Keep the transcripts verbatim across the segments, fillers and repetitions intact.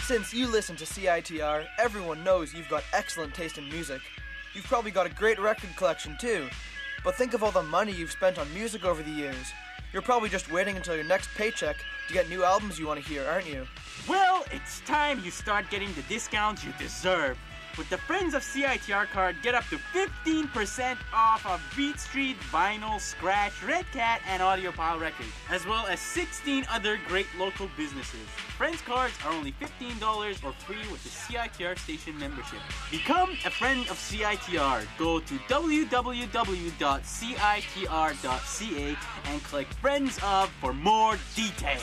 Since you listen to C I T R, everyone knows you've got excellent taste in music. You've probably got a great record collection too. But think of all the money you've spent on music over the years. You're probably just waiting until your next paycheck to get new albums you want to hear, aren't you? Well, it's time you start getting the discounts you deserve. With the Friends of C I T R card, get up to fifteen percent off of Beat Street, Vinyl, Scratch, Red Cat, and Audiophile Records, as well as sixteen other great local businesses. Friends cards are only fifteen dollars or free with the C I T R station membership. Become a friend of C I T R. Go to w w w dot c i t r dot c a and click Friends of for more details.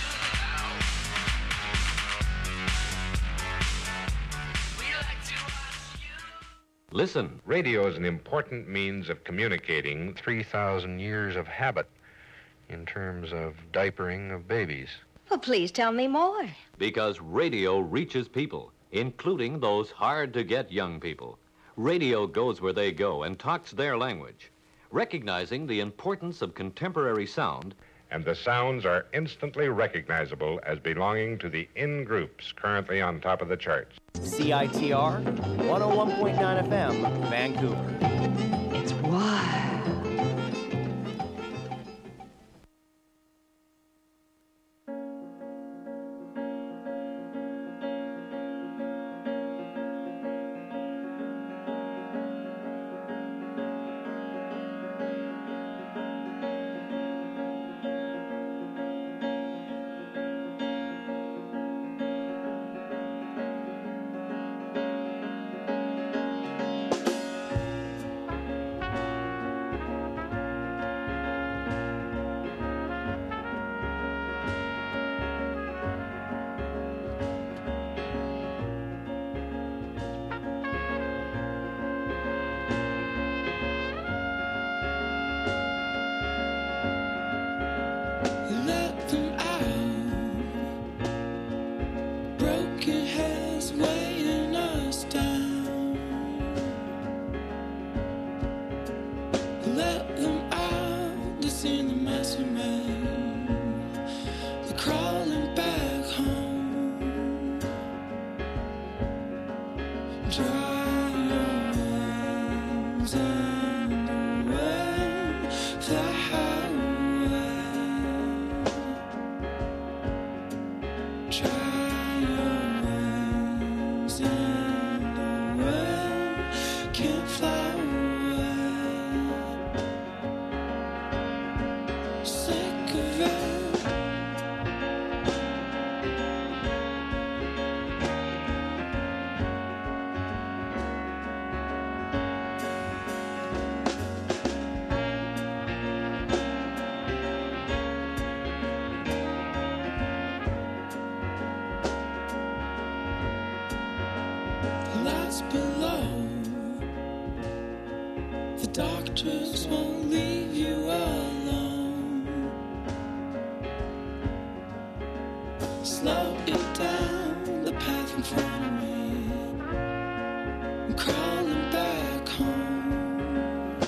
Listen, radio is an important means of communicating three thousand years of habit in terms of diapering of babies. Well, please tell me more. Because radio reaches people, including those hard-to-get young people. Radio goes where they go and talks their language, recognizing the importance of contemporary sound. And the sounds are instantly recognizable as belonging to the in-groups currently on top of the charts. C I T R, one oh one point nine F M, Vancouver. It's wild. Doctors won't leave you alone. Slow it down, the path in front of me. I'm crawling back home.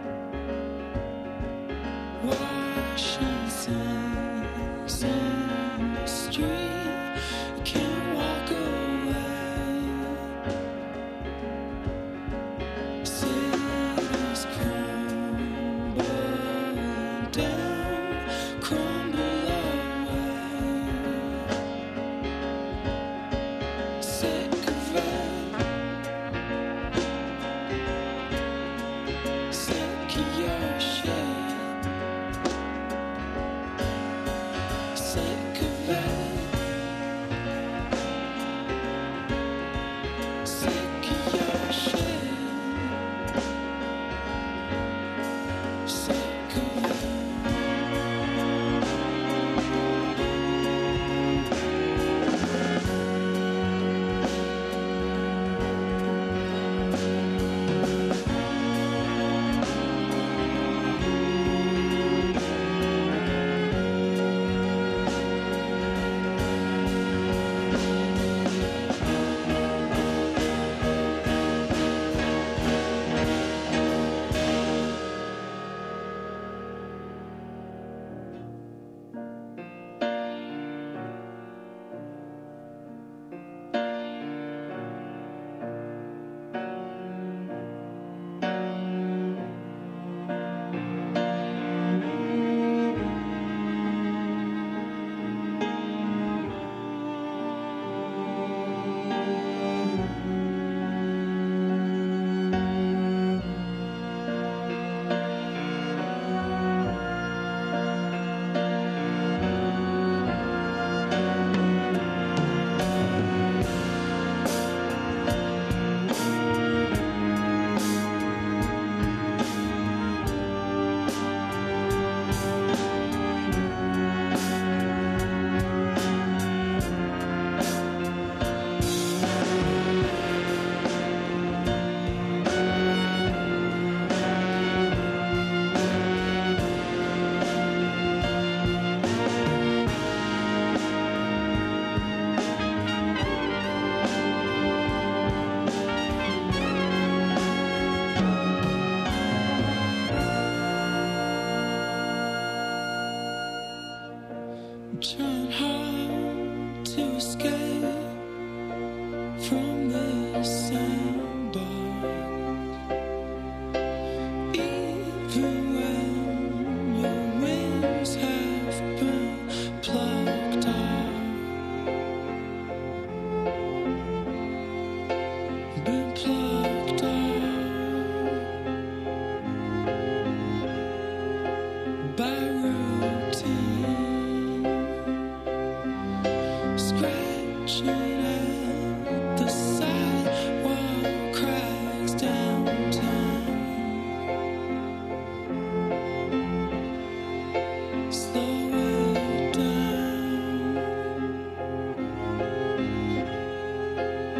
Washing suns in the street. You can't walk away. Cities crumble.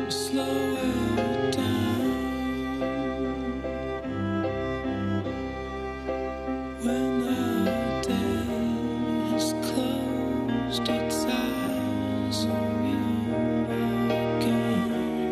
slow it down. When the day has closed its eyes on you again.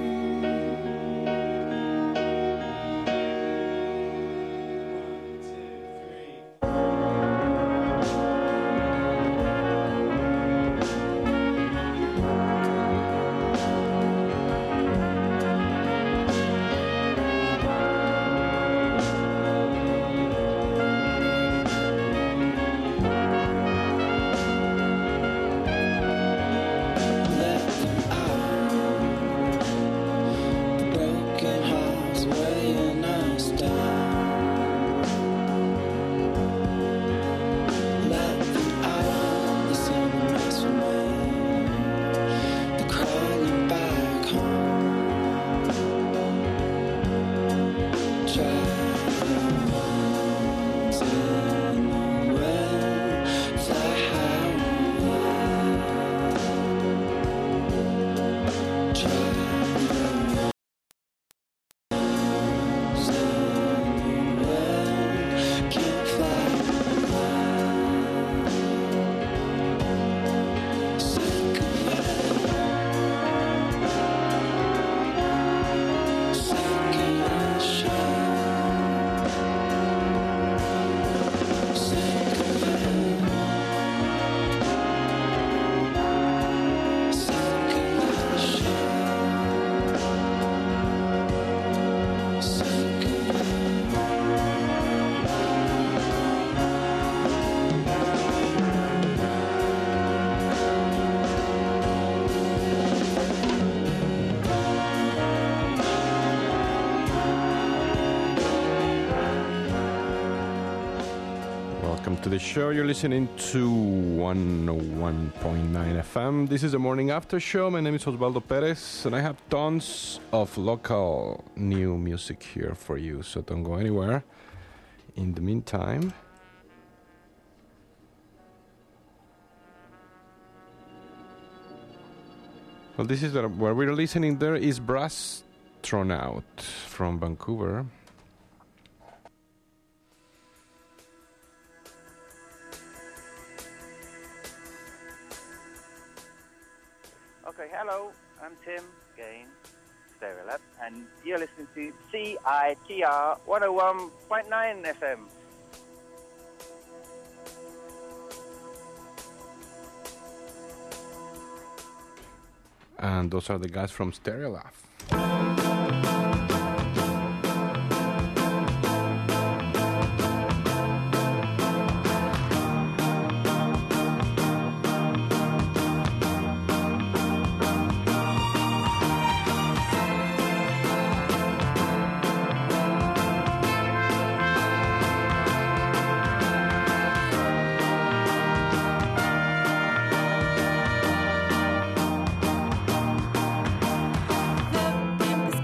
To the show, you're listening to one oh one point nine F M. This is the morning after show. My name is Osvaldo Perez, and I have tons of local new music here for you, so don't go anywhere. In the meantime, well, this is the, where we're listening. There is Brasstronaut from Vancouver. Okay, hello, I'm Tim Gain, Stereolab, and you're listening to C I T R one oh one point nine F M. And those are the guys from Stereolab. The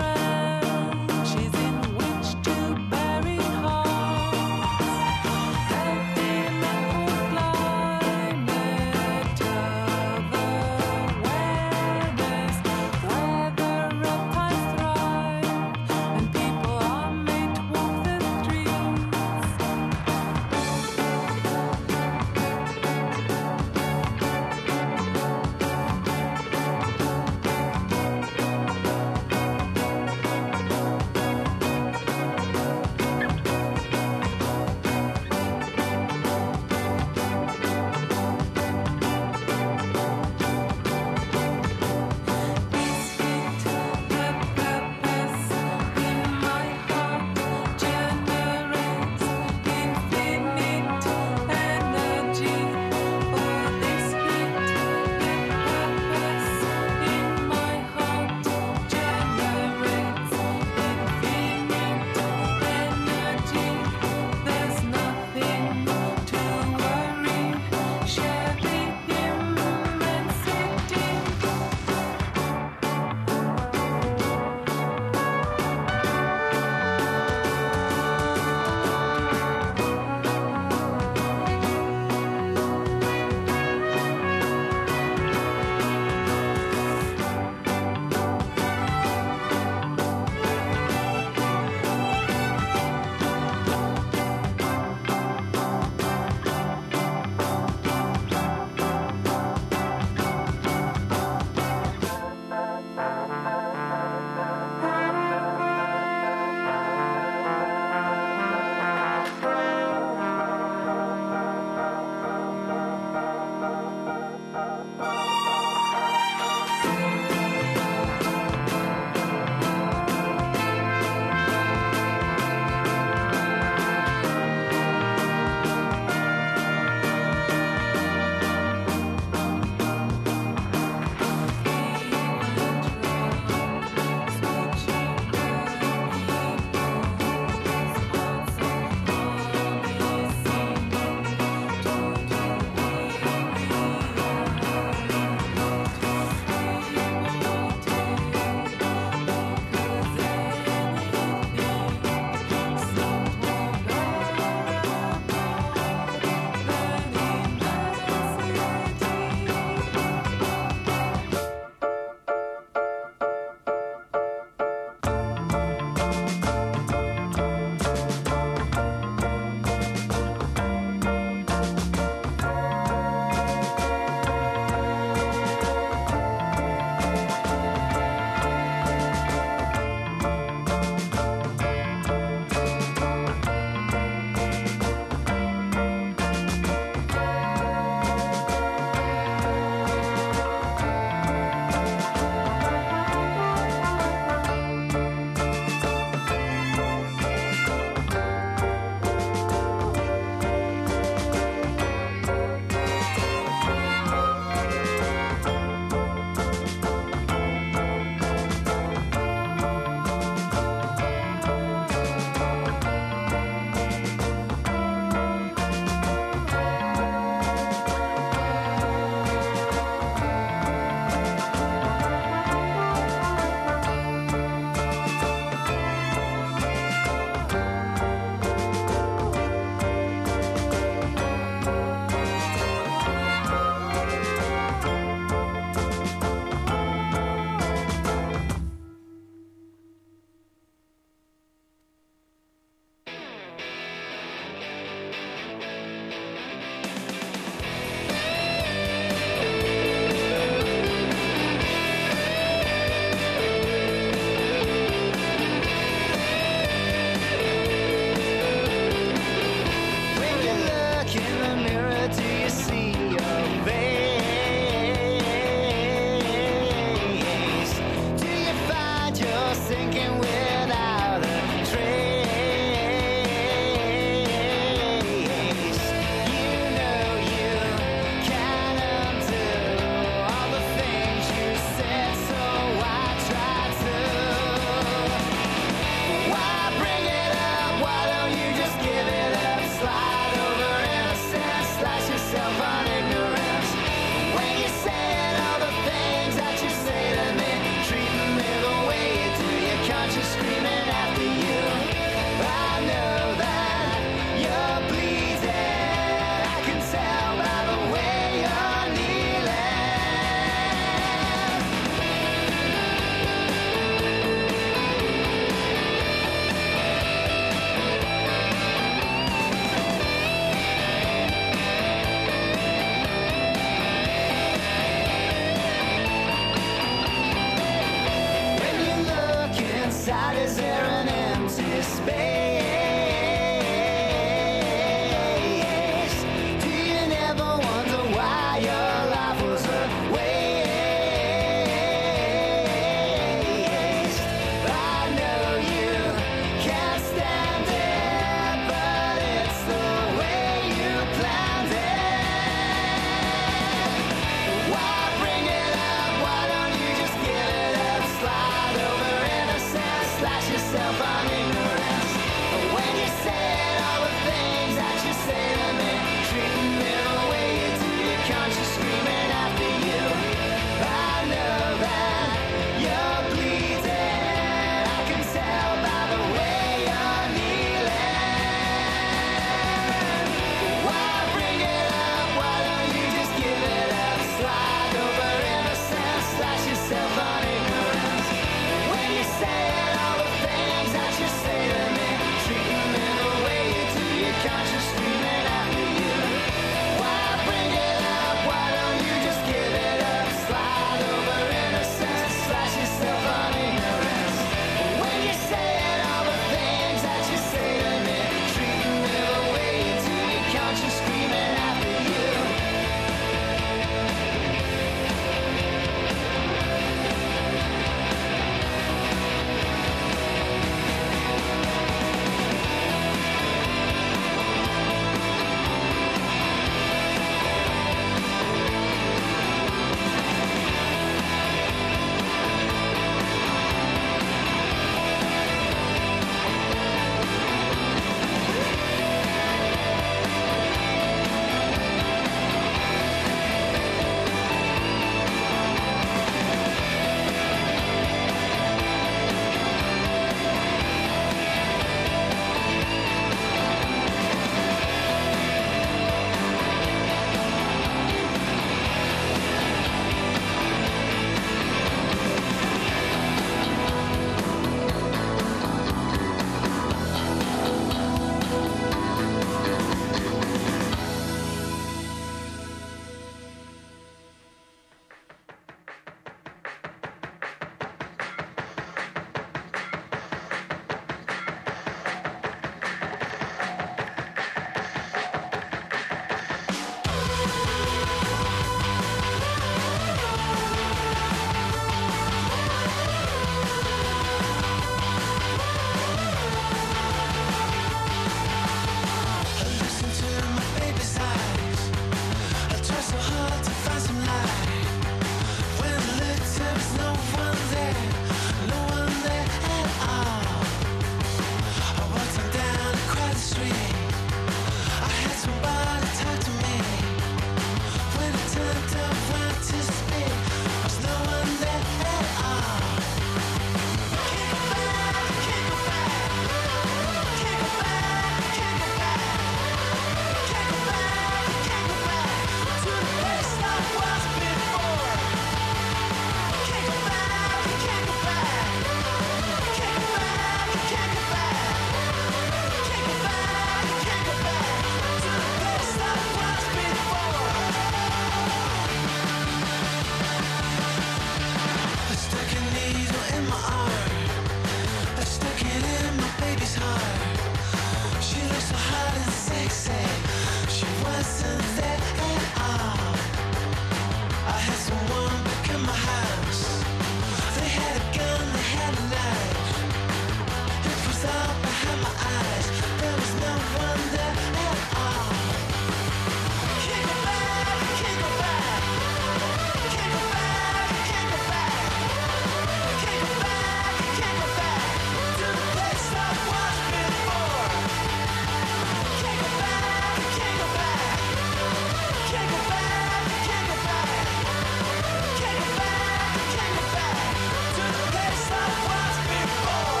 like saying she wasn't there at all. I had someone in my house. They had a gun, they had a knife. It was all behind my eyes. There was no one there at all. Can't go back, can't go back. Can't go back, can't go back. Can't go back, can't go back to the place I was before. Can't go back, can't go back. Can't go back, can't go back. Can't go back, can't go back to the place I was before.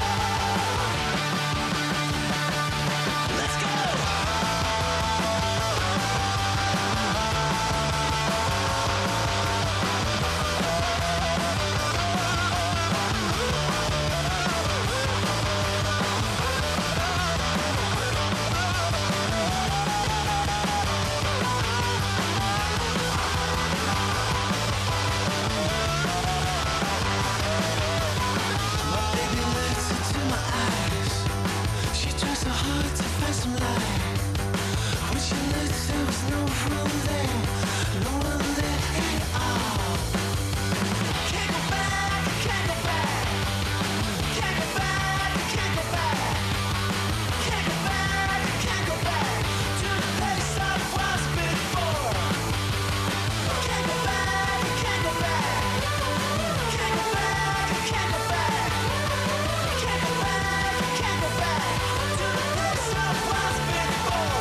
Let's go. My baby looks into my eyes. She tries so hard to find some light. When she looked, there was no one there, no one there at all. Can't go back, can't go back. Can't go back, can't go back. Can't go back, can't go back to the place I was before. Can't go back, can't go back. Can't go back, can't go back. Can't go back, can't go back to the place I was before.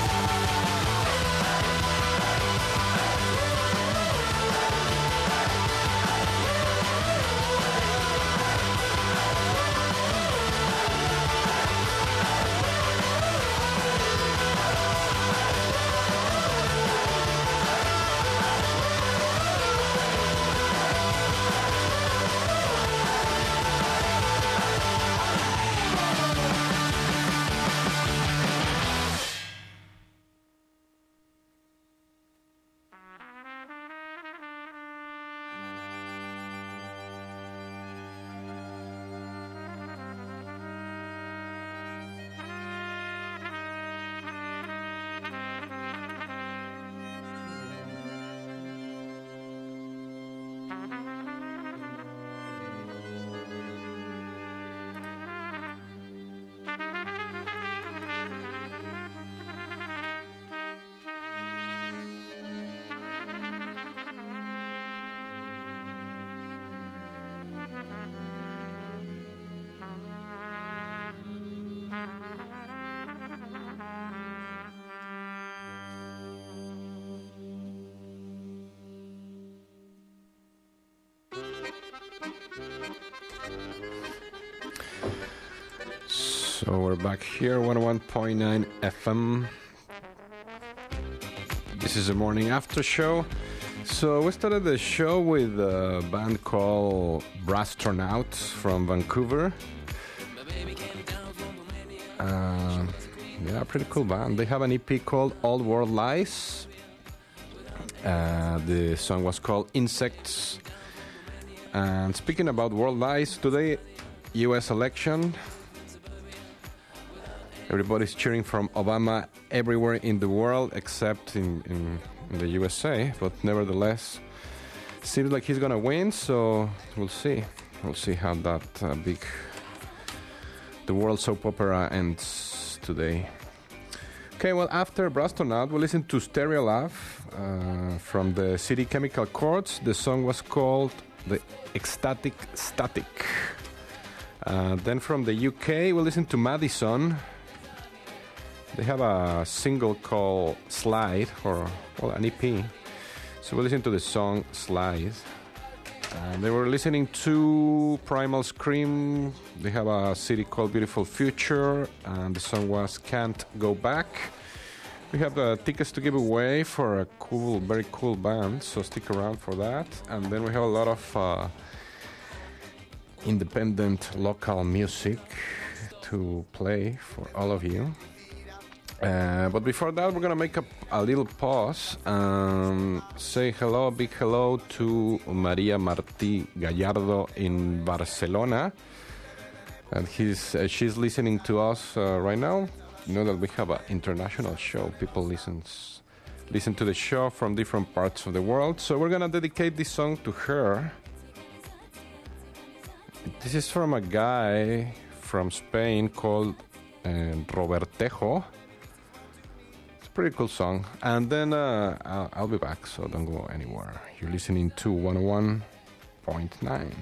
So we're back here, one oh one point nine F M. This is the morning after show. So we started the show with a band called Brastronauts from Vancouver. Uh, yeah, pretty cool band. They have an E P called Old World Lies. Uh, the song was called Insects. And speaking about World Lies, today, U S election. Everybody's cheering from Obama everywhere in the world except in, in, in the U S A. But nevertheless, seems like he's going to win. So we'll see. We'll see how that uh, big, the world soap opera ends today. Okay, well, after Brastronaut, we listened to Stereolab uh, from the City Chemical Chords. The song was called The Ecstatic Static. Uh, then from the U K, we listened to Madison. They have a single called Slide, or well, an E P. So we listened to the song Slide. Uh, they were listening to Primal Scream. They have a city called Beautiful Future, and the song was Can't Go Back. We have the tickets to give away for a cool, very cool band, so stick around for that. And then we have a lot of uh, independent local music to play for all of you. Uh, but before that, we're going to make a, a little pause and say hello, a big hello to Maria Martí Gallardo in Barcelona. And he's, uh, she's listening to us uh, right now. You know that we have an international show. People listens, listen to the show from different parts of the world. So we're going to dedicate this song to her. This is from a guy from Spain called uh, Robertejo. It's a pretty cool song. And then uh, I'll, I'll be back, so don't go anywhere. You're listening to one oh one point nine.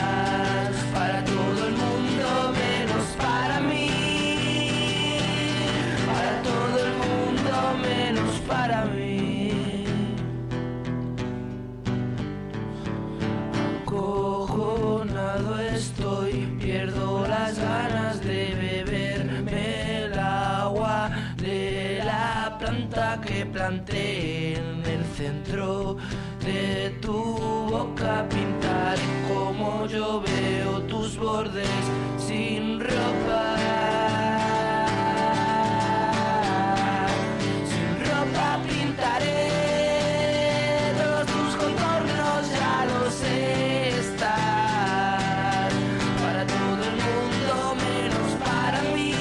Para todo el mundo menos para mí. planta que planté en el centro de tu boca. Pintaré como yo veo tus bordes sin ropa. Sin ropa pintaré todos tus contornos, ya lo sé estar para todo el mundo menos para mí.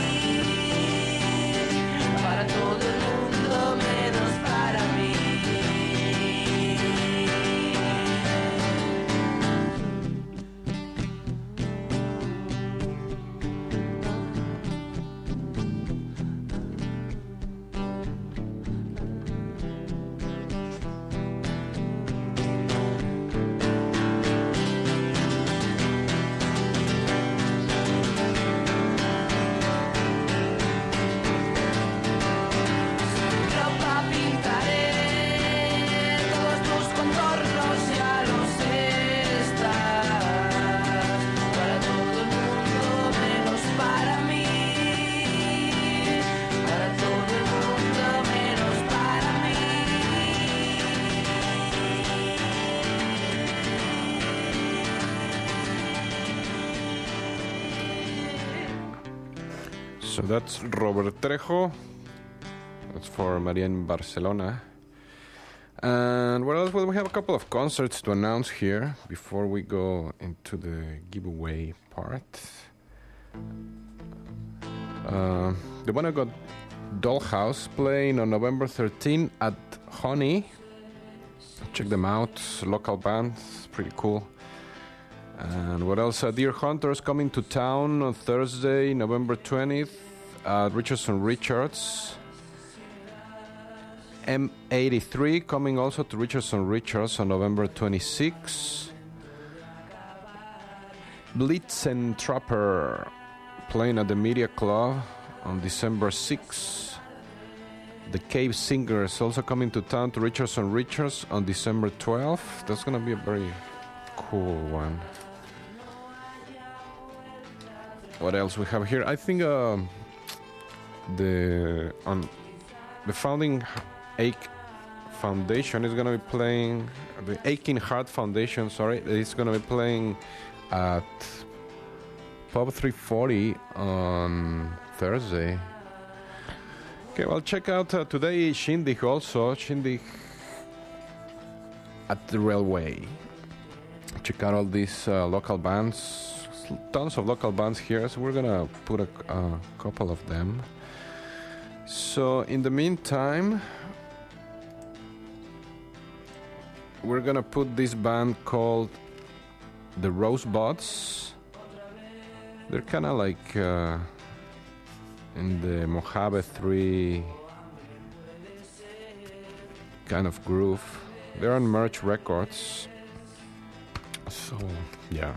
Para todo el mundo menos para mí. Ropa pintaré todos tus contornos, ya lo sé estás para todo el mundo menos para mí. Para todo el mundo menos para mí. So that's Robert Trejo. That's for Maria in Barcelona. And what else? Well, we have a couple of concerts to announce here before we go into the giveaway part. Uh, the one I got Dollhouse playing on November thirteenth at Honey. Check them out. Local band. Pretty cool. And what else? Uh, Deer Hunters coming to town on Thursday, November twentieth at Richardson Richards. M eighty-three coming also to Richardson Richards on November twenty-sixth. Blitzen Trapper playing at the Media Club on December sixth. The Cave Singers also coming to town to Richardson Richards on December twelfth. That's going to be a very cool one. What else we have here? I think uh, the on the Founding Ache Foundation is going to be playing. The Aching Heart Foundation, sorry, is going to be playing at Pub three forty on Thursday. Okay, well, check out uh, today Shindig also. Shindig at the Railway. Check out all these uh, local bands. Tons of local bands here, so we're gonna put a, a couple of them. So in the meantime, we're gonna put this band called the Rosebuds. They're kind of like uh, in the Mojave three kind of groove. They're on Merch Records. So yeah,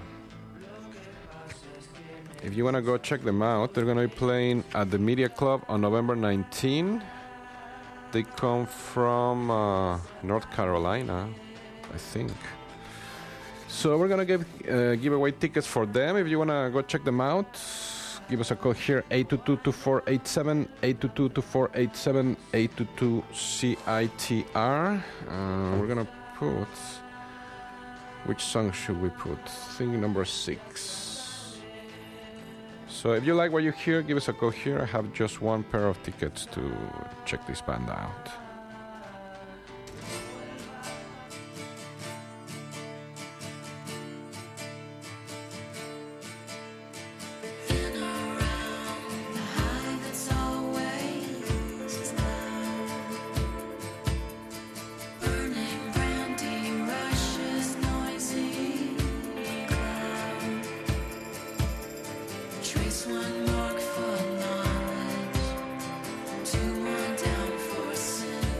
if you want to go check them out, they're going to be playing at the Media Club on November nineteenth. They come from uh, North Carolina, I think. So we're going to give uh, give away tickets for them. If you want to go check them out, give us a call here, eight two two, two four eight seven, eight two two, two four eight seven, eight two two C I T R. Uh, we're going to put... Which song should we put? I think number six. So if you like what you hear, give us a call here. I have just one pair of tickets to check this band out. Trace one mark for knowledge, two more down for sin.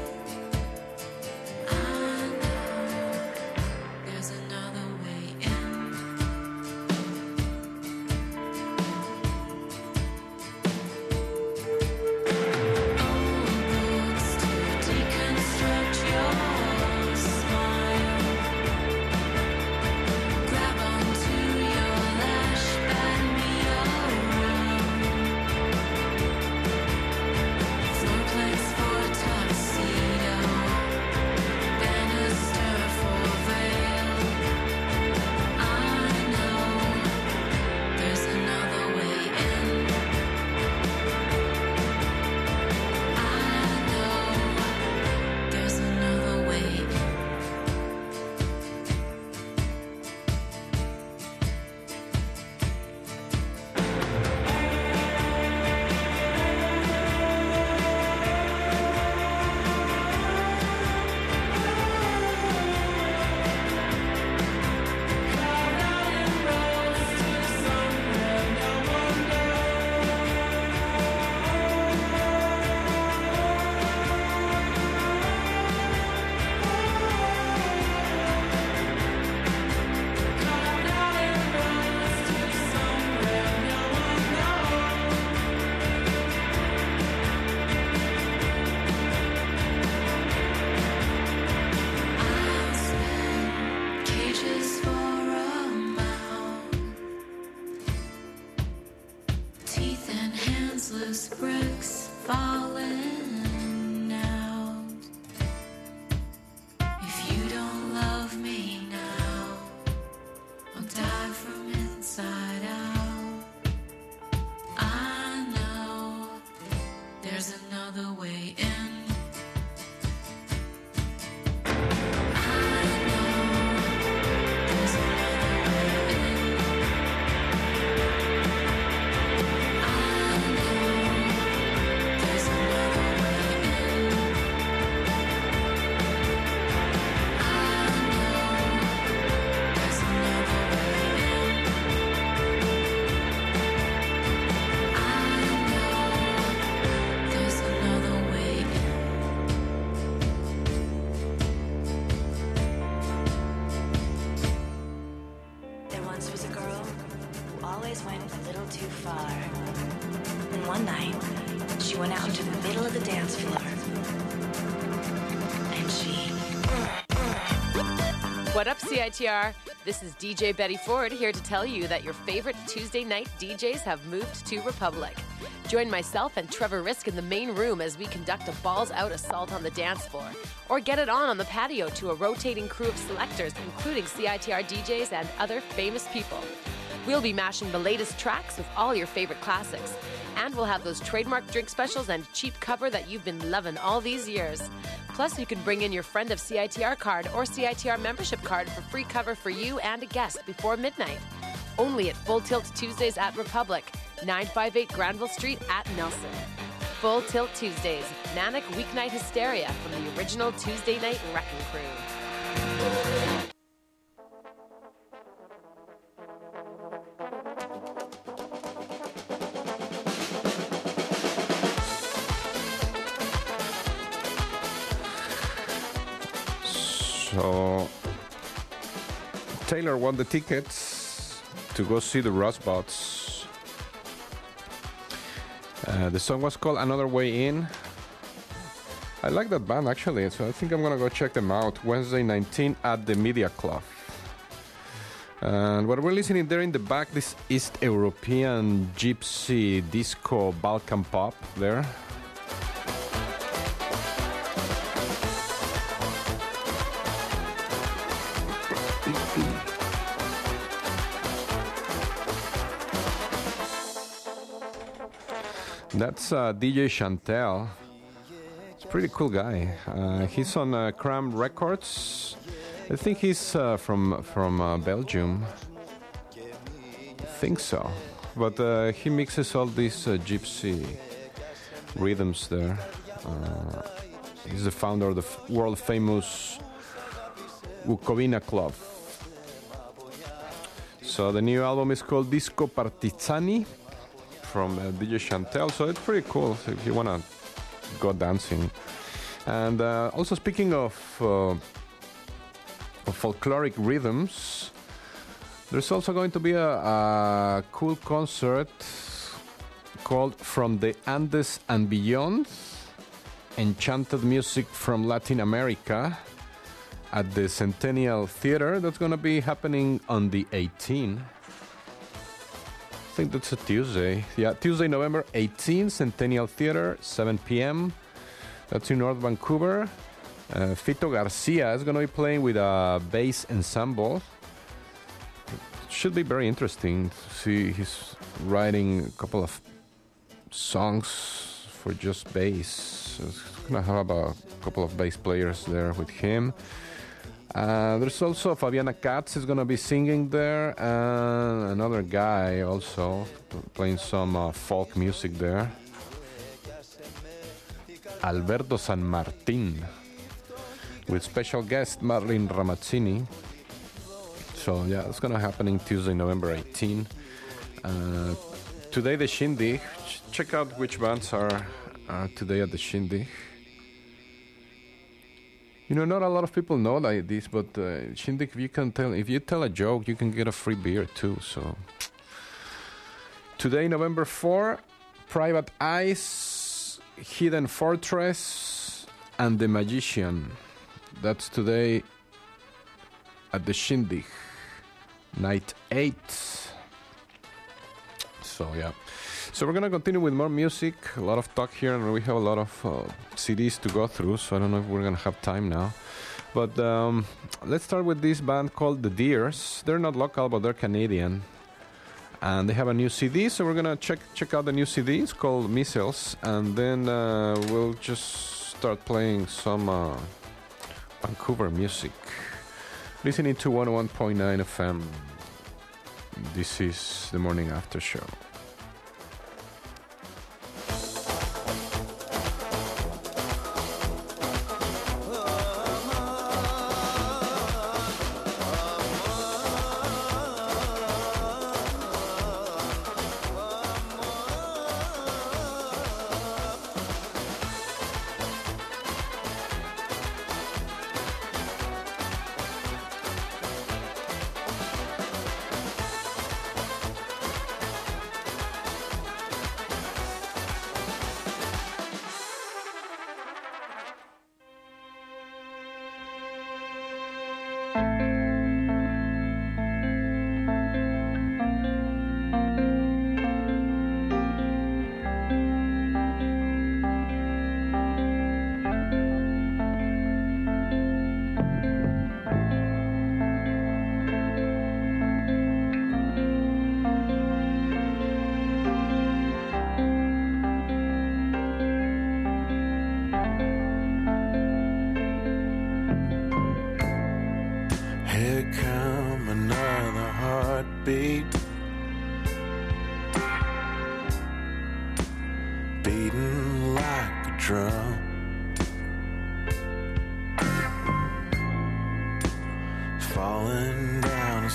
went out into the middle of the dance floor. And she... What up, C I T R? This is D J Betty Ford here to tell you that your favorite Tuesday night D Js have moved to Republic. Join myself and Trevor Risk in the main room as we conduct a balls-out assault on the dance floor. Or get it on on the patio to a rotating crew of selectors, including C I T R D Js and other famous people. We'll be mashing the latest tracks with all your favorite classics. And we'll have those trademark drink specials and cheap cover that you've been loving all these years. Plus, you can bring in your friend of C I T R card or C I T R membership card for free cover for you and a guest before midnight. Only at Full Tilt Tuesdays at Republic, nine fifty-eight Granville Street at Nelson. Full Tilt Tuesdays, Manic Weeknight Hysteria from the original Tuesday Night Wrecking Crew. So, Taylor won the tickets to go see the Rustbots. Uh, the song was called Another Way In. I like that band actually, so I think I'm gonna go check them out Wednesday nineteenth at the Media Club. And what we're listening there in the back, this East European gypsy disco Balkan pop there. That's uh, D J Chantel. He's a pretty cool guy. Uh, he's on uh, Cram Records. I think he's uh, from from uh, Belgium. I think so. But uh, he mixes all these uh, gypsy rhythms there. Uh, he's the founder of the f- world famous Bukovina Club. So the new album is called Disco Partizani from uh, D J Chantel, so it's pretty cool so if you want to go dancing. And uh, also speaking of, uh, of folkloric rhythms, there's also going to be a, a cool concert called From the Andes and Beyond, Enchanted Music from Latin America at the Centennial Theater. That's going to be happening on the eighteenth. I think that's a Tuesday. Yeah, Tuesday, November eighteenth, Centennial Theater, seven p.m. That's in North Vancouver. Uh, Fito Garcia is going to be playing with a bass ensemble. It should be very interesting to see he's writing a couple of songs for just bass. So it's going to have a couple of bass players there with him. Uh, there's also Fabiana Katz is going to be singing there, and another guy also playing some uh, folk music there. Alberto San Martin with special guest Marlene Ramazzini. So yeah, it's going to happen on Tuesday, November eighteenth. Uh, today the Shindig. Ch- check out which bands are uh, today at the Shindig. You know, not a lot of people know like this, but uh, Shindig, if you can tell, if you tell a joke, you can get a free beer too. So today, November fourth, Private Eyes, Hidden Fortress, and The Magician. That's today at the Shindig, night eight. So yeah. So we're going to continue with more music, a lot of talk here, and we have a lot of uh, C Ds to go through, so I don't know if we're going to have time now. But um, let's start with this band called The Deers. They're not local, but they're Canadian. And they have a new C D, so we're going to check check out the new C D. It's called Missiles, and then uh, we'll just start playing some uh, Vancouver music. Listening to one oh one point nine F M. This is the Morning After Show.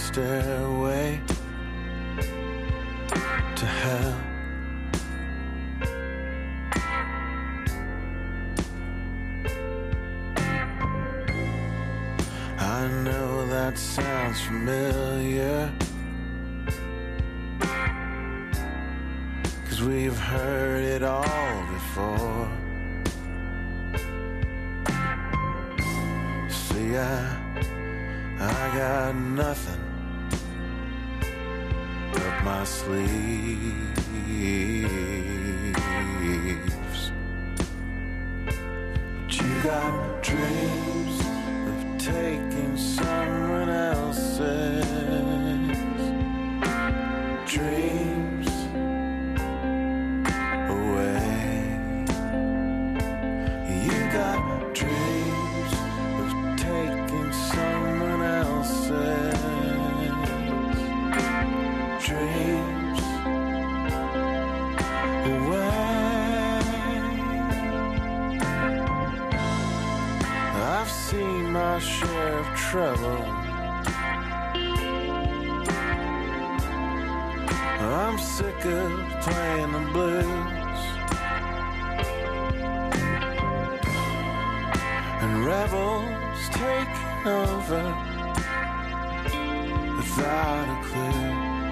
stairway to hell. I know that sounds familiar, 'cause we've heard it all before. See, I, I got nothing up my sleeves, but you got dreams of taking someone else's dreams away. You got dreams of taking someone else's dreams away. I've seen my share of trouble. I'm sick of playing the blues and rebels taking over without a clue.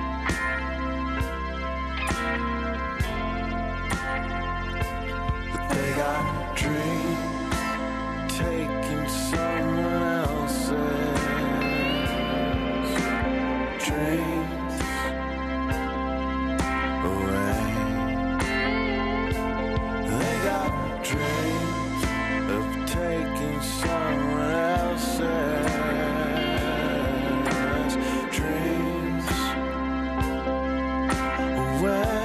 But they got dreams taking someone else's dreams away. They got dreams of taking someone else's dreams away.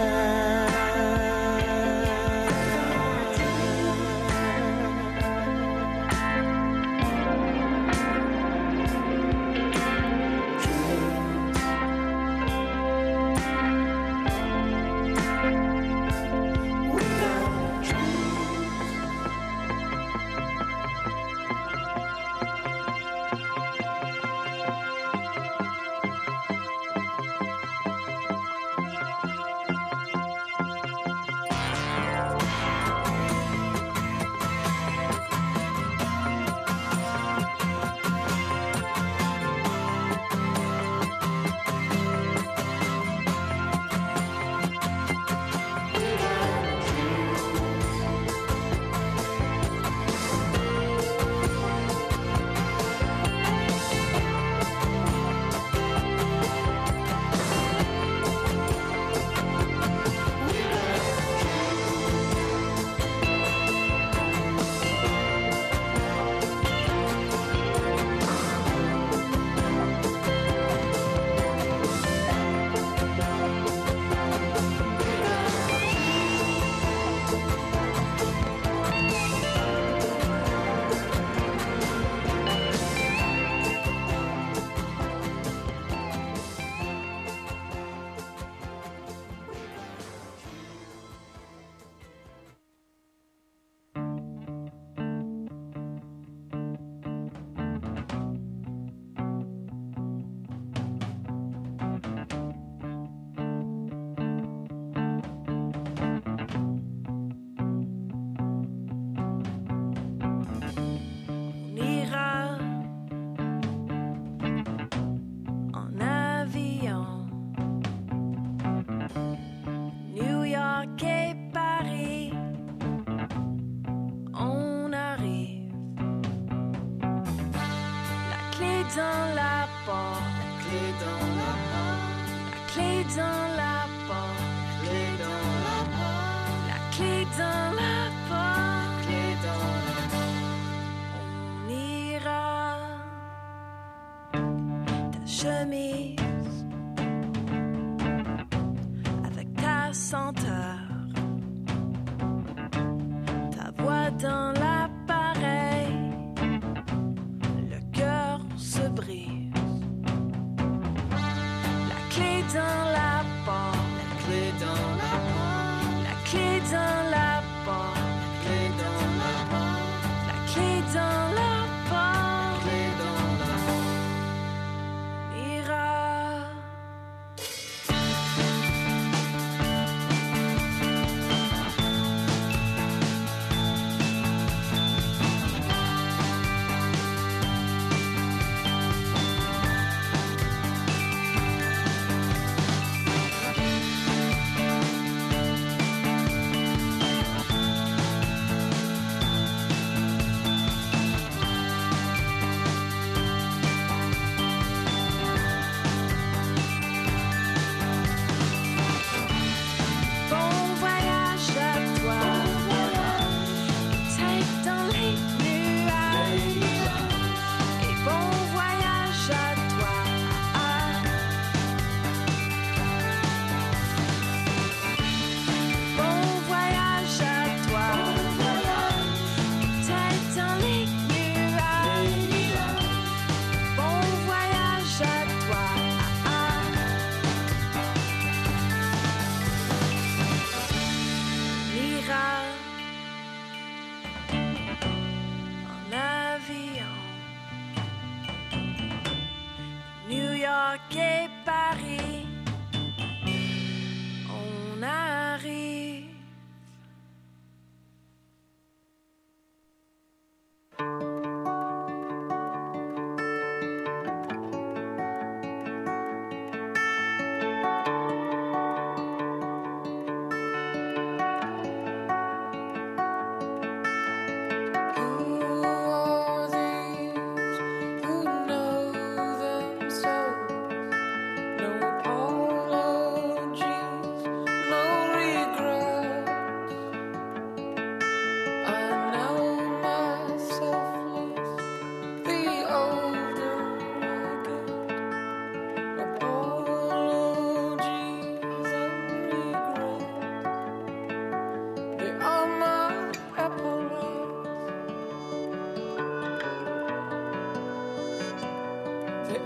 dans la porte, la clé dans la porte, la clé dans la porte, la clé dans la porte, la clé dans la porte, clé dans la porte. On ira ta chemise avec ta senteur, ta voix dans l'appareil. Se brise. La clé dans la porte, la clé dans la porte, la clé dans la porte, la clé dans la porte, la clé dans la porte, la clé dans la porte. On ira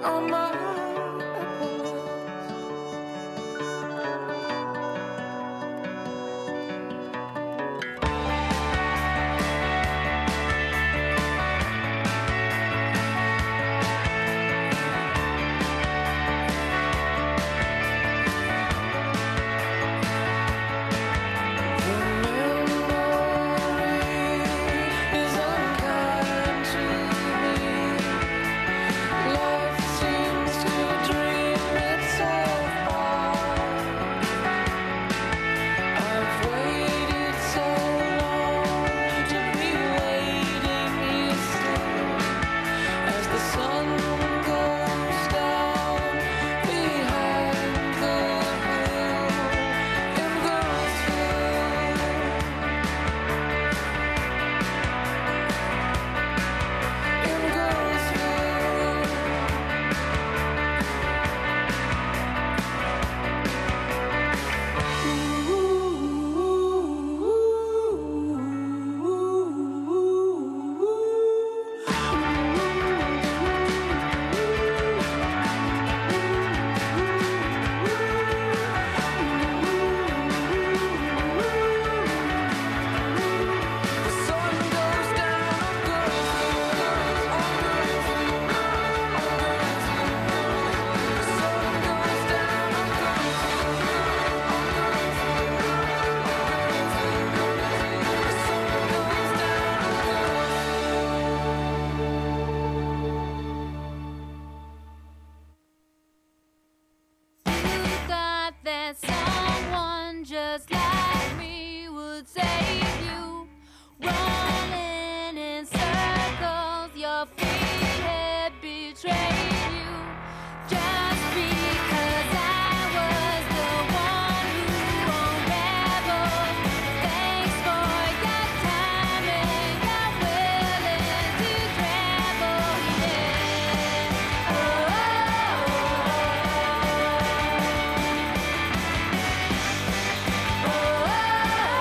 on my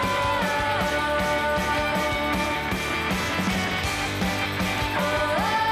Oh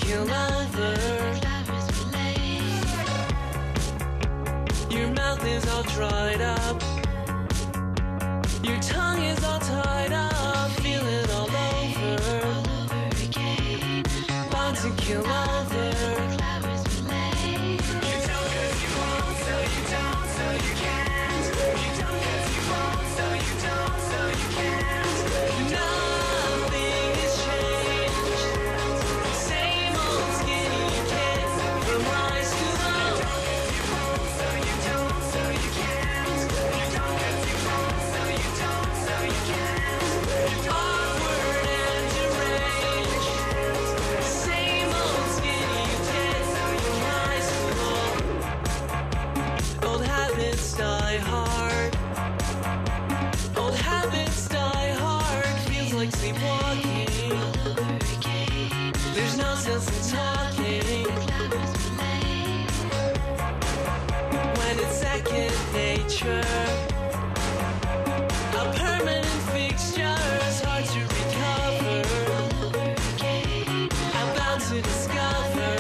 keel over. Your mouth is all dried up. Your tongue is all tied up. Feel it all over. Bound to keel over. You don't 'cause you won't, so you don't, so you can't. You don't 'cause you won't, so you don't, so you can't. Nothing has changed. Same old skinny kid from high school. You don't 'cause you won't, so you don't, so you can't. You don't 'cause you won't, so you don't, so you can't. Awkward and deranged. Same old skinny kid from high school. Old habits die hard. Old habits die hard. Feels like sleepwalking. There's no sense in talking when it's second nature. A permanent fixture is hard to recover. I'm bound to discover.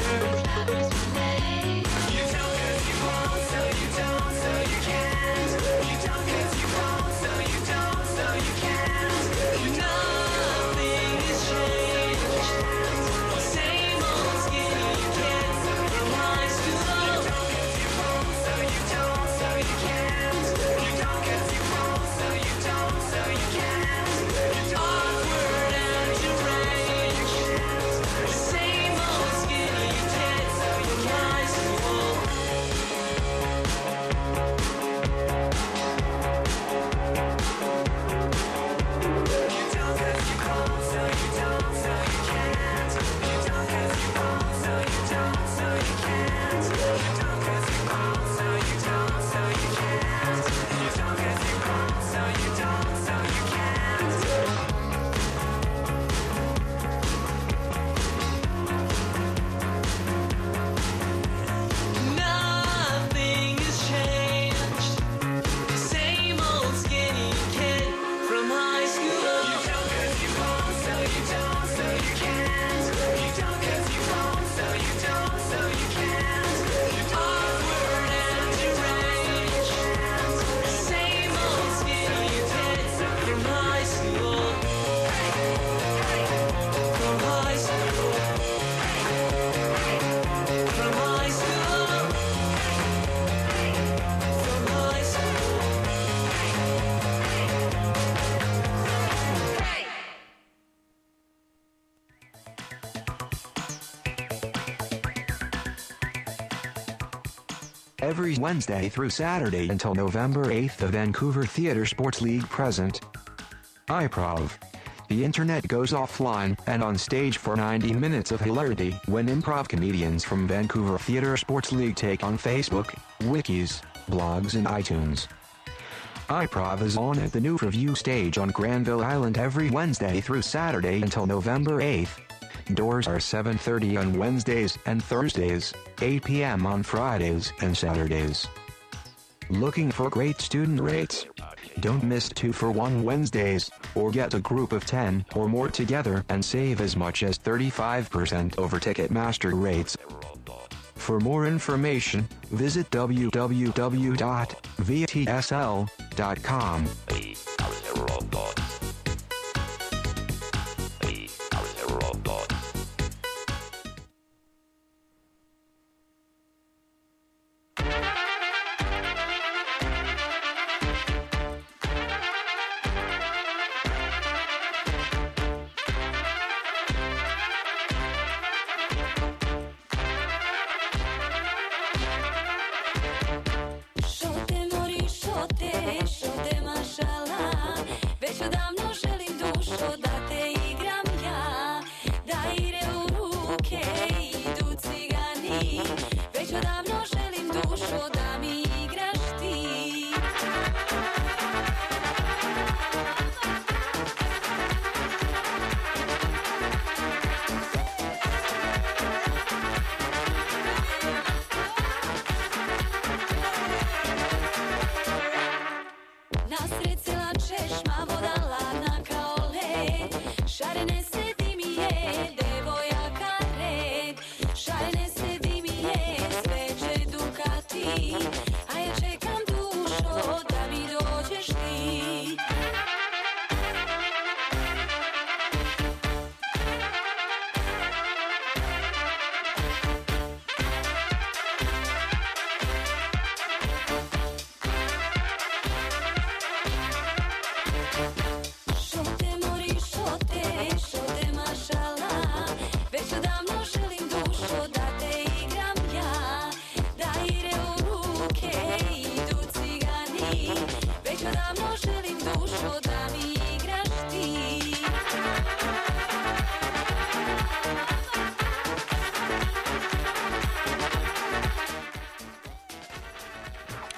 You don't 'cause you won't, so you don't, so you can't. You don't 'cause you won't, so you don't, so you can't. Nothing has changed. Same old skinny kid from high school. You don't 'cause you won't, so you don't, so you can't. You don't 'cause you won't, so you don't, so you can't. Awkward and deranged. Same old skinny kid from high school. You don't 'cause you won't, so you don't, so you can't. You don't 'cause you won't, so you don't, so you can't. You don't 'cause you won't, so you don't, so you can't. You don't 'cause you won't, so you don't, so you can't. Nothing has changed. Same old skinny kid from high school. You don't 'cause you won't, so you don't, so you can't. You don't 'cause you won't, so you don't, so you can't. Awkward and deranged. Same old skinny kid from high school. From high school. From high school. From high school. Every Wednesday through Saturday until November eighth, the Vancouver Theatre Sports League present iProv. The internet goes offline and on stage for ninety minutes of hilarity when improv comedians from Vancouver Theatre Sports League take on Facebook, wikis, blogs and iTunes. iProv is on at the New Review stage on Granville Island every Wednesday through Saturday until November eighth. Doors are seven thirty on Wednesdays and Thursdays, eight p.m. on Fridays and Saturdays. Looking for great student rates? Don't miss two for one Wednesdays, or get a group of ten or more together and save as much as thirty-five percent over Ticketmaster rates. For more information, visit w w w dot v t s l dot com. Šote mori, šote, šote mašala. Već odavno želim dušo da te igram ja. Da ire u ruke idu cigani. Već odavno želim dušo da mi igraš ti. Nasred sela češma, voda ladna kao led. Šarene se dimije, devojaka red.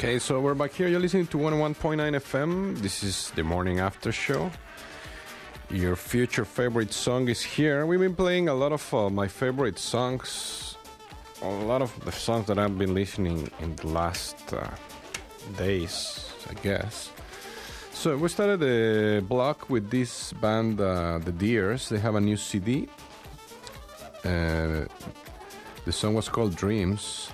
Okay, so we're back here. You're listening to one oh one point nine F M. This is the morning after show. Your future favorite song is here. We've been playing a lot of uh, my favorite songs, a lot of the songs that I've been listening in the last uh, days, I guess. So we started the block with this band, uh, The Deers. They have a new C D. Uh, the song was called Dreams.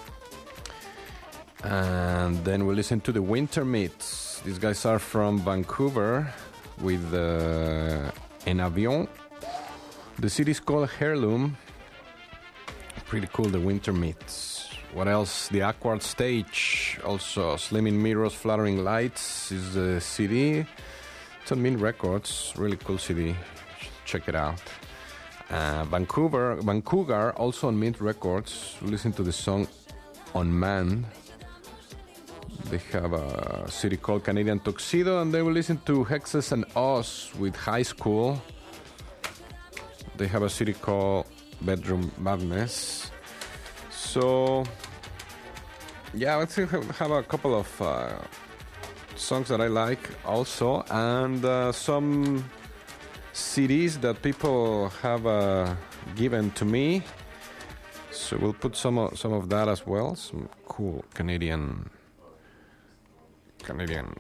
And then we listen to the Winter Meats. These guys are from Vancouver with uh, En Avion. The city is called Heirloom. Pretty cool, the Winter Meats. What else? The Awkward Stage. Also, Slimming Mirrors, Fluttering Lights is the C D. It's on Mint Records. Really cool C D. Check it out. Uh, Vancouver, Vancouver, also on Mint Records. Listen to the song On Man. They have a city called Canadian Tuxedo, and they will listen to Hexes and Oz with High School. They have a city called Bedroom Madness. So, yeah, let's have a couple of uh, songs that I like also, and uh, some C Ds that people have uh, given to me. So we'll put some of, some of that as well. Some cool Canadian. Canadian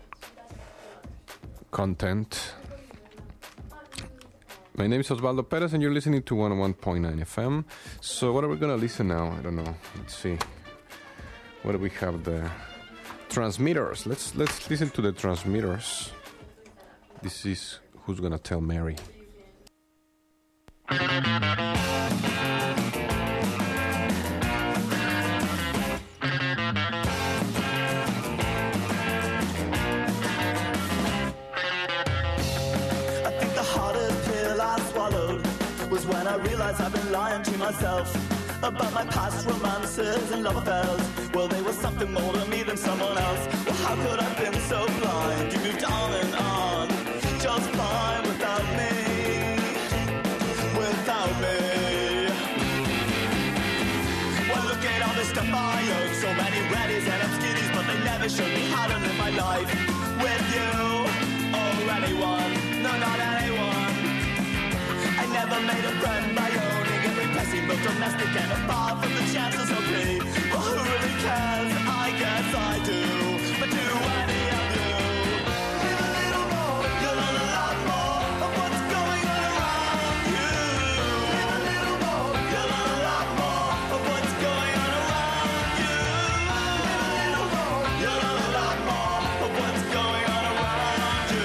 content. My name is Osvaldo Perez and you're listening to one oh one point nine F M. So what are we going to listen now? I don't know. Let's see. What do we have there? Transmitters. Let's let's listen to the Transmitters. This is Who's Gonna Tell Mary. When I realized I've been lying to myself about my past romances and love affairs. Well, they were something more to me than someone else. Well, how could I have been so blind? You moved on and on, just fine without me, without me. Well, look at all the stuff I own, so many reddies and obscurities, but they never showed me how to live my life with you or anyone. No, not anyone. I never made a friend by owning every passing book, domestic and apart from the chances of me. Well, who really cares? I guess I do. But do any of you? Live a little more, you'll learn a lot more of what's going on around you. Live a little more, you'll learn a lot more of what's going on around you. Live a little more, you'll learn a lot more of what's going on around you.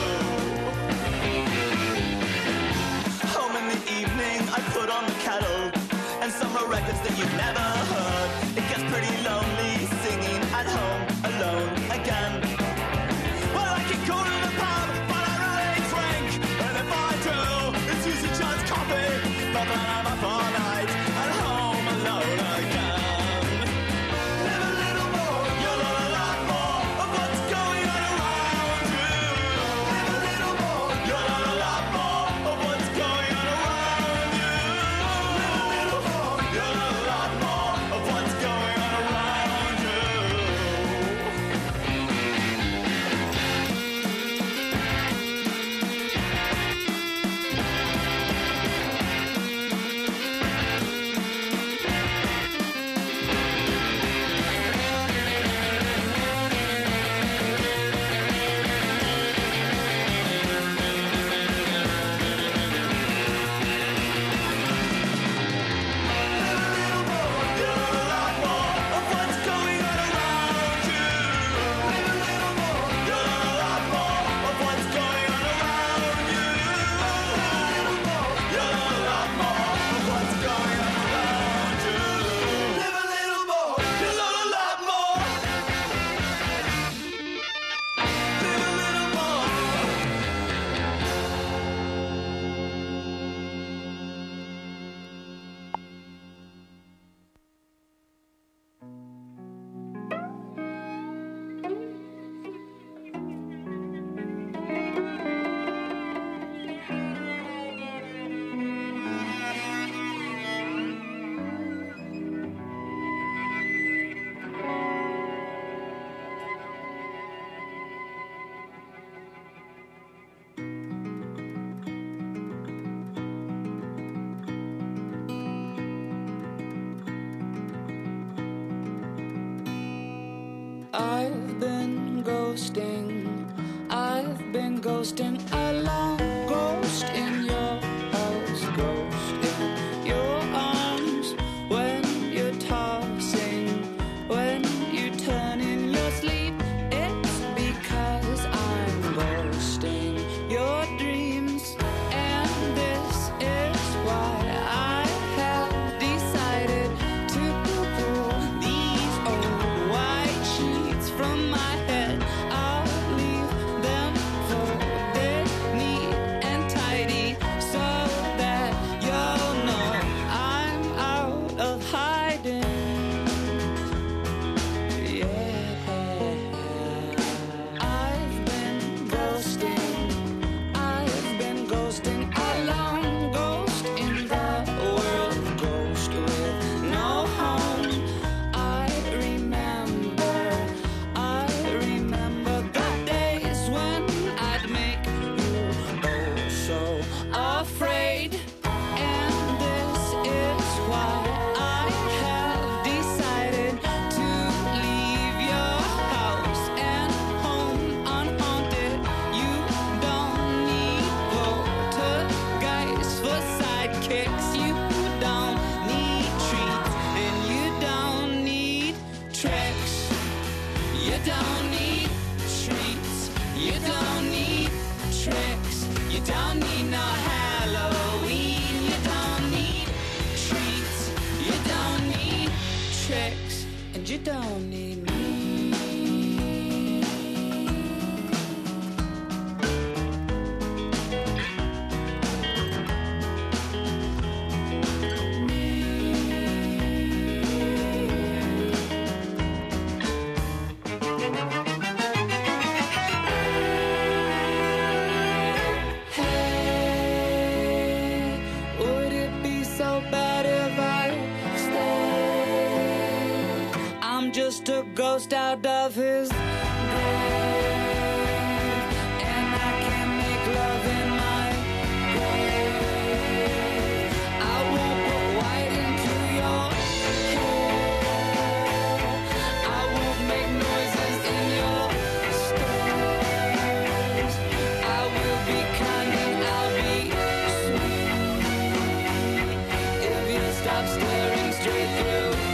Home in the evening, I put on the kettle, I've been ghosting. I've been ghosting alone. Ghost in your house, ghost in your arms. When you're tossing, when you turn in your sleep, it's because I'm ghosting your dreams. And this is why I have decided to pull these old white sheets from my head. I'll leave them folded neat and tidy so that you'll know I'm out of hiding. Yeah, I've been ghosting. I've been ghosting alone. Ghost in the world. Ghost with no home. I remember. I remember the days when I'd make you oh so afraid. And this is why I have decided to leave your house and home unhaunted. You don't need poltergeists for sidekicks. You don't need treats and you don't need tricks. You don't need treats. You don't need tricks. You don't need no Halloween. You don't need treats. You don't need tricks. And you don't need me. Hey, would it be so bad if I stayed? I'm just a ghost out of his grave, and I can't make love in my grave. I won't put white into your hair. I won't make noises in your stairs. I will be kind and I'll be sweet if you stop staring straight through me.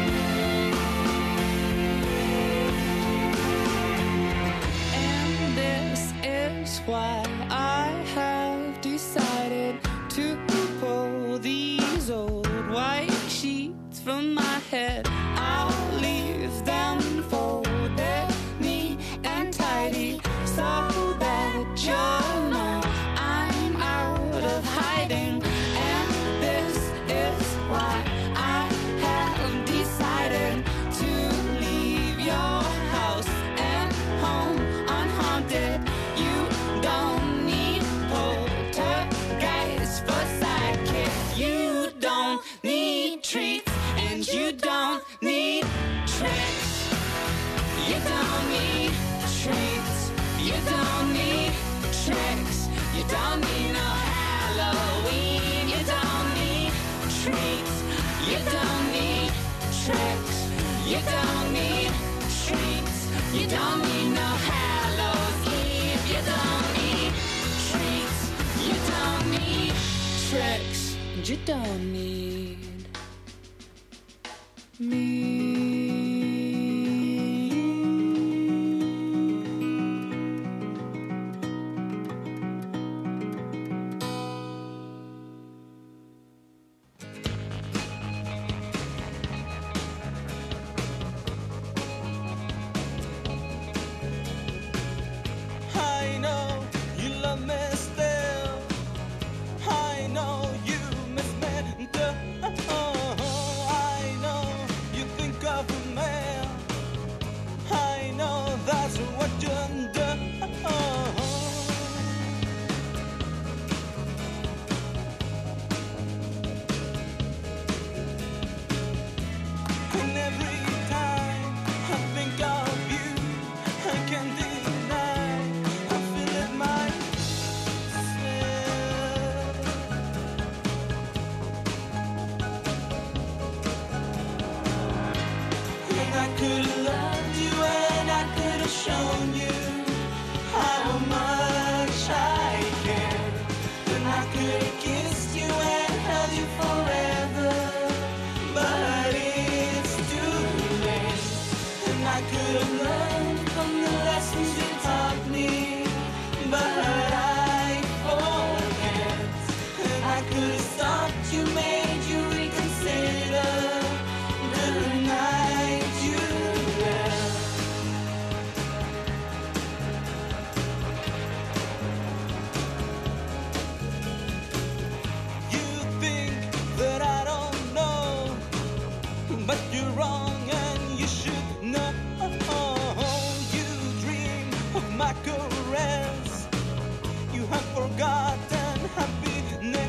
And this is why I have decided to pull these old white sheets from my head. I'll leave them folded neat and tidy so that you'll know I'm out of hiding. And this is why I have decided to leave your house and home unhaunted. You don't need poltergeists for sidekicks. You don't need treats and you don't need tricks. You don't need treats. You don't need tricks. You don't need no Halloween. You don't need treats. You don't need tricks. You don't need treats. You don't need no Hallows Eve. You don't need treats. You don't need tricks. And you don't need me. I know you love me still. I know you miss me too. I know you could have learned from the lessons you taught me, but I forget. And I could have stopped you, made you reconsider the night you left. You think that I don't know, but you're wrong and you should know. You dream of my caress, you have forgotten happiness.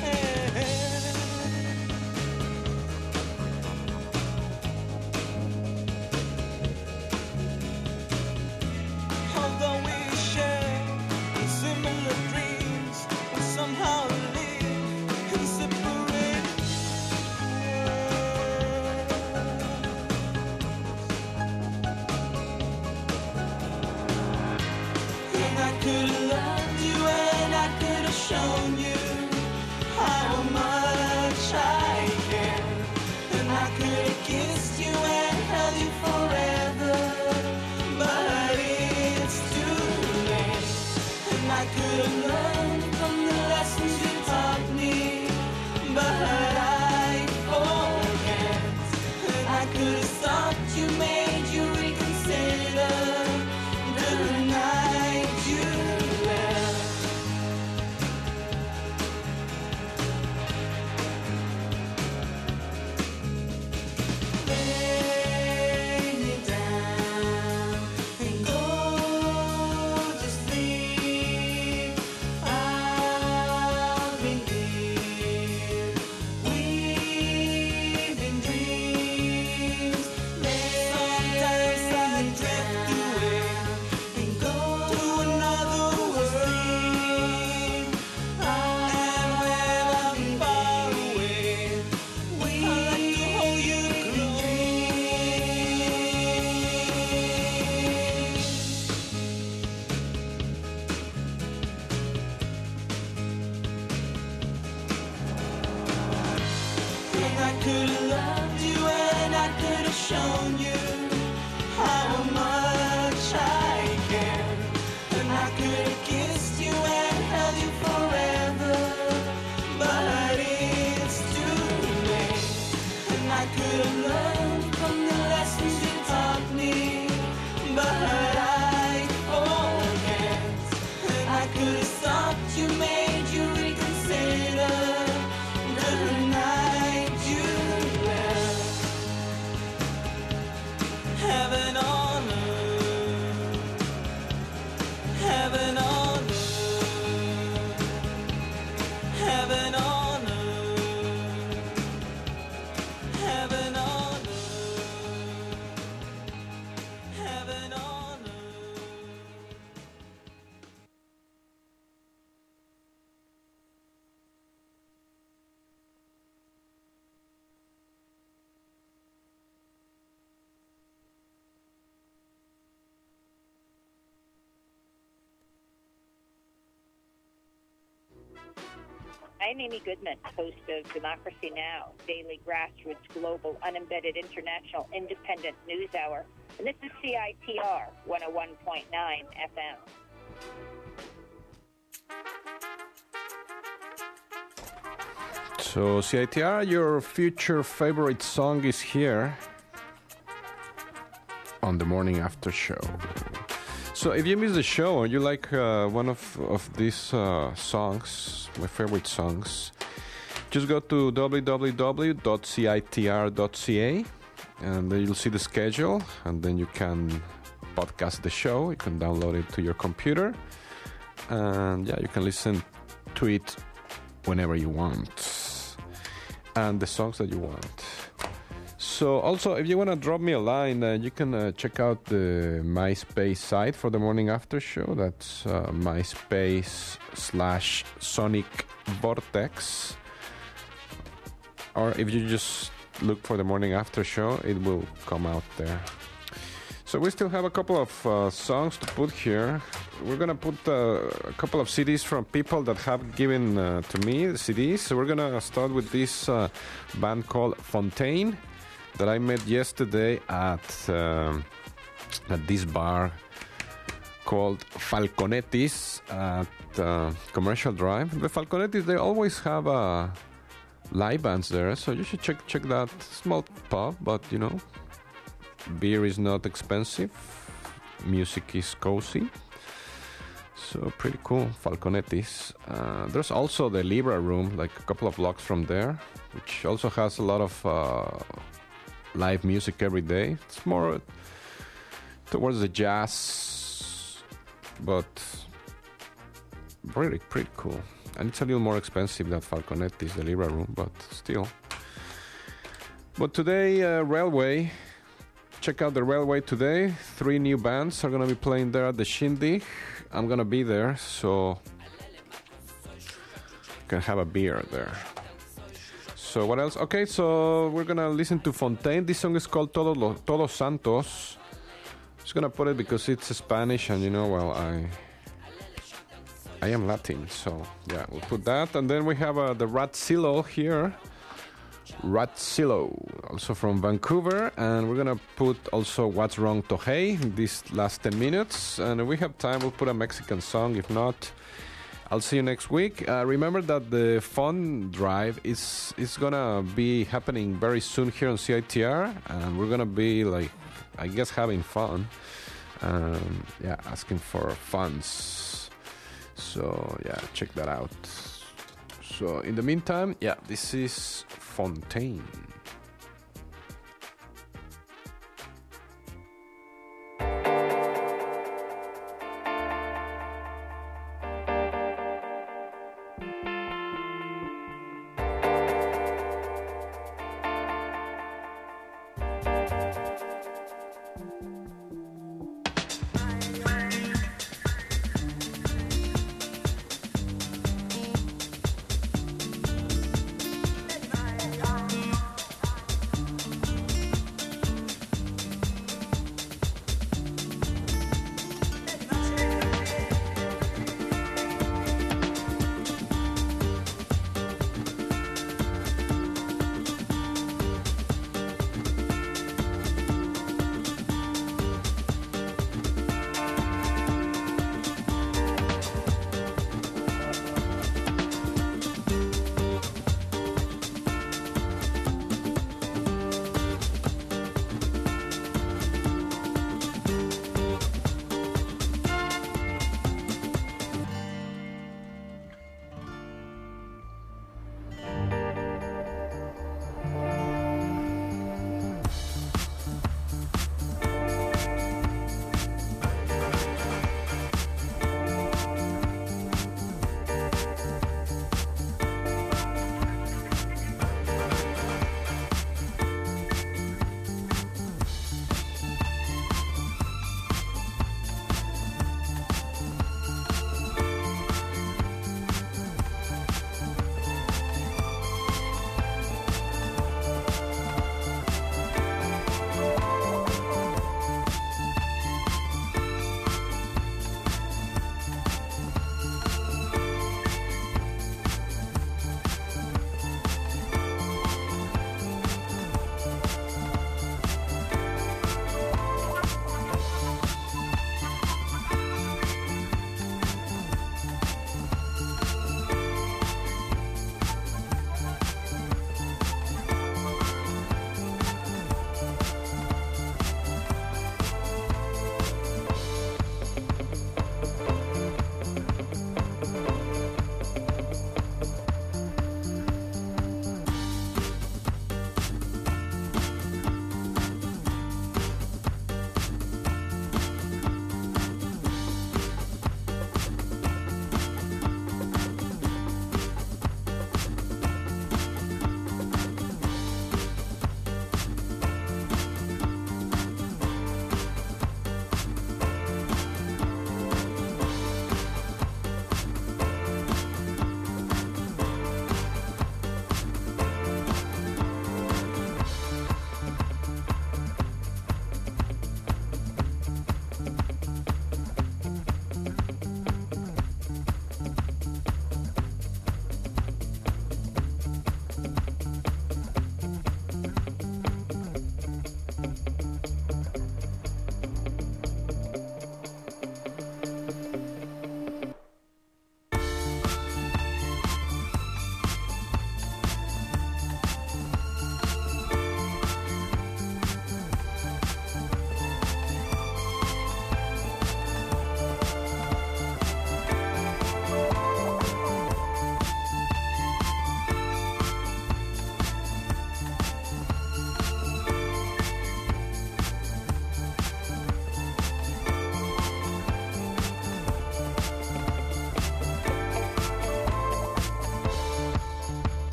Although we share similar dreams, we somehow live in separate and I could have loved you and I could have shown you how much I care. And I could have kissed you and held you forever, but it's too late. And I could have learned from the lessons you taught me, but I forget. And I could have stopped you, made you reconsider the night you left. Lay me down and go to sleep. I'll be here, weaving dreams. Sometimes I drift away and go to another world. And when I'm far away, we like to hold you close. And I could have loved you and I could have shown you how much I care. And I could have kissed you and held you forever, but it's too late. And I could have learned from the lessons you taught me, but I forget. And I could have stopped you, made you reconsider the night you left. Heaven on earth, heaven on earth, heaven on earth, heaven on earth, heaven on earth. I'm Amy Goodman, host of Democracy Now!, daily grassroots, global, unembedded, international, independent news hour. And this is C I T R one oh one point nine F M. So, C I T R, your future favorite song is here on the morning after show. So, if you miss the show or you like uh, one of, of these uh, songs, my favorite songs, just go to w w w dot c i t r dot c a and then you'll see the schedule, and then you can podcast the show. You can download it to your computer, and yeah, you can listen to it whenever you want, and the songs that you want. So also, if you want to drop me a line, uh, you can uh, check out the MySpace site for the morning after show. That's uh, MySpace slash Sonic Vortex. Or if you just look for the morning after show, it will come out there. So we still have a couple of uh, songs to put here. We're going to put uh, a couple of C Ds from people that have given uh, to me the C Ds. So we're going to start with this uh, band called Fontaine that I met yesterday at um, at this bar called Falconetti's at uh, Commercial Drive. The Falconetti's, they always have uh, live bands there, so you should check check that. Small pub, but you know, beer is not expensive, music is cozy, so pretty cool. Falconetti's. Uh, there's also the Libra Room, like a couple of blocks from there, which also has a lot of uh, live music every day. It's more towards the jazz, but really pretty cool. And it's a little more expensive than Falconetti's, the Libra Room, but still. But today, uh, Railway. Check out the Railway today. Three new bands are going to be playing there at the Shindig. I'm going to be there, so you can have a beer there. So what else? Okay, so we're going to listen to Fontaine. This song is called Todos, Lo- Todos Santos. Just gonna put it because it's Spanish, and you know, well, I I am Latin, so yeah, we'll put that. And then we have uh, the Ratzillo here, Ratzillo, also from Vancouver, and we're gonna put also What's Wrong Tohei in these last ten minutes. And if we have time, we'll put a Mexican song. If not, I'll see you next week. Uh, remember that the Fun Drive is is gonna be happening very soon here on C I T R, and we're gonna be like, I guess, having fun. Um, yeah, asking for funds. So yeah, check that out. So in the meantime, yeah, this is Fontaine.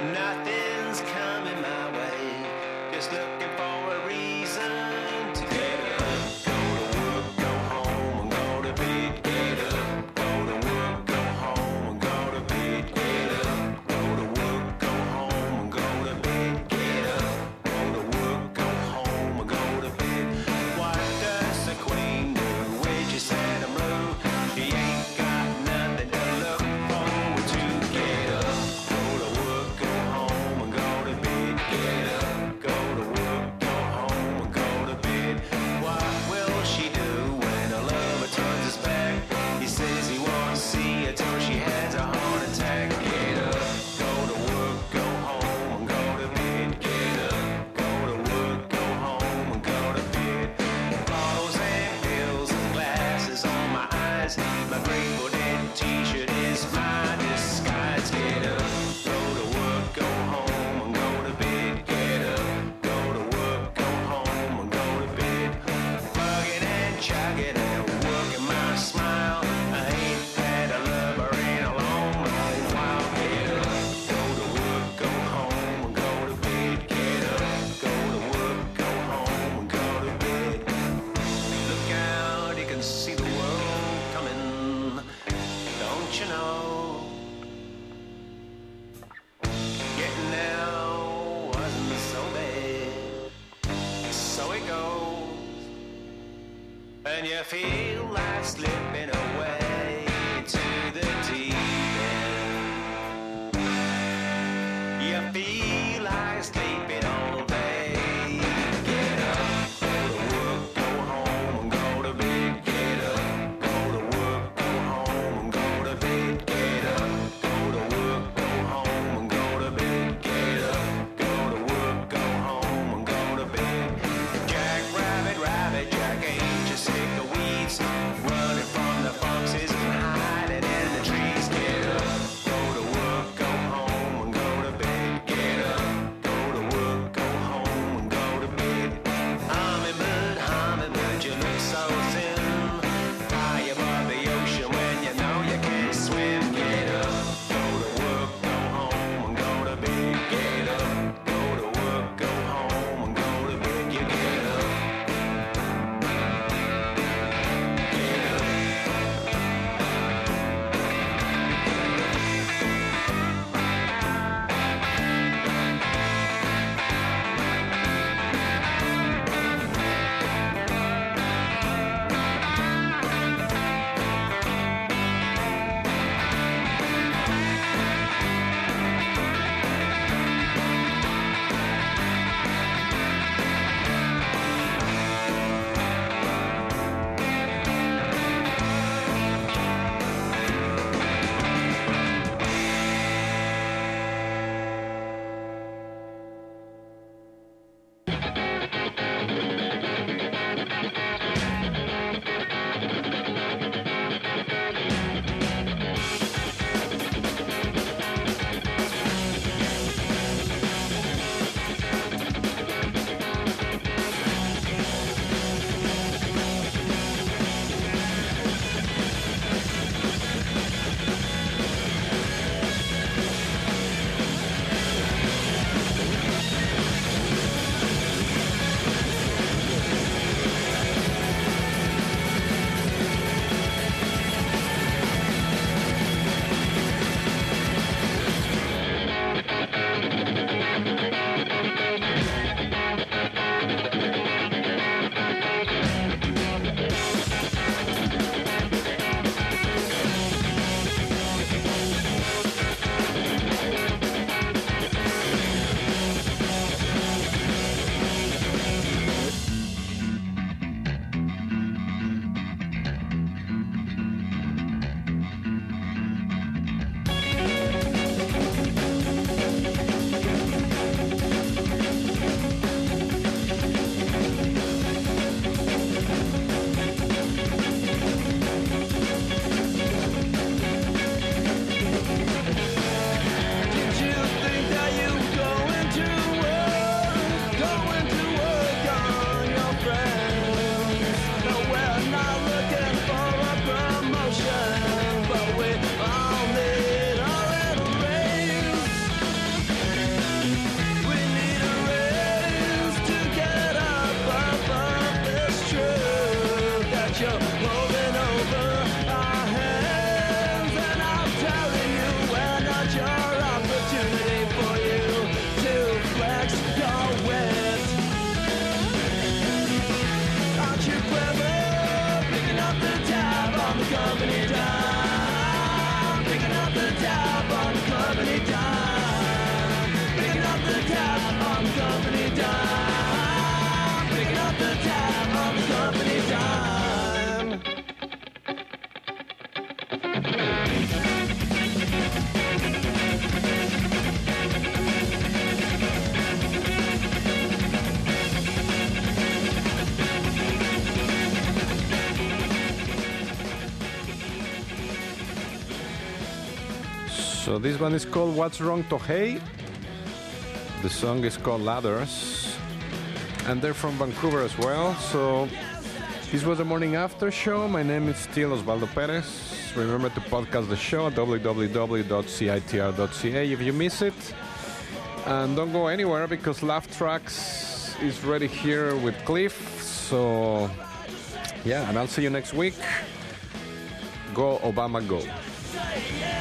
Nothing's coming my way. Just looking for a reason to get up. Go to work, go home, and go to bed. Get up. Go to work, go home, and go to bed. Get up. Go to work, go home, and go to bed. Get up. Go to work, go home, and go to bed. What does the queen do when she said a blue? She ain't got nothing to look forward to. Get up. Go to work, go home, and go to bed. Get up. Go to work, go home, and go to bed. What will she do when her lover turns his back? He says he won't see her till she has a heart attack. Get up. Go to work, go home, and go to bed. Get up. Go to work, go home, and go to bed. Bottles and pills and glasses on my eyes. My Grateful Dead t-shirt is my disguise. Get up. Go to work, go home, and go to bed. Get up. Go to work, go home, and go to bed. Bugging and chugging and working my smile. I ain't had a lover in a long, long while. Get up. Go to work, go home, and go to bed. Get up. Go to work, go home, and go to bed. Look out, you can see the world coming. Don't you know? Getting there wasn't so bad. So it goes. And you feel like slipping away to the deep end. You feel like sleeping all day. Get up, go to work, go home, and go to bed. Get up, go to work, go home, and go to bed. Get up, go to work, go home, and go to bed. Get up, go to work, go home, and go to bed. Jack Rabbit, Rabbit, Jack, ain't you sick of weeds? Running from the foxes So this one is called What's Wrong Tohei. The song is called Ladders. And they're from Vancouver as well. So this was the morning after show. My name is still Osvaldo Perez. Remember to podcast the show at w w w dot c i t r dot c a if you miss it. And don't go anywhere because Laugh Tracks is ready here with Cliff. So yeah, and I'll see you next week. Go Obama, go.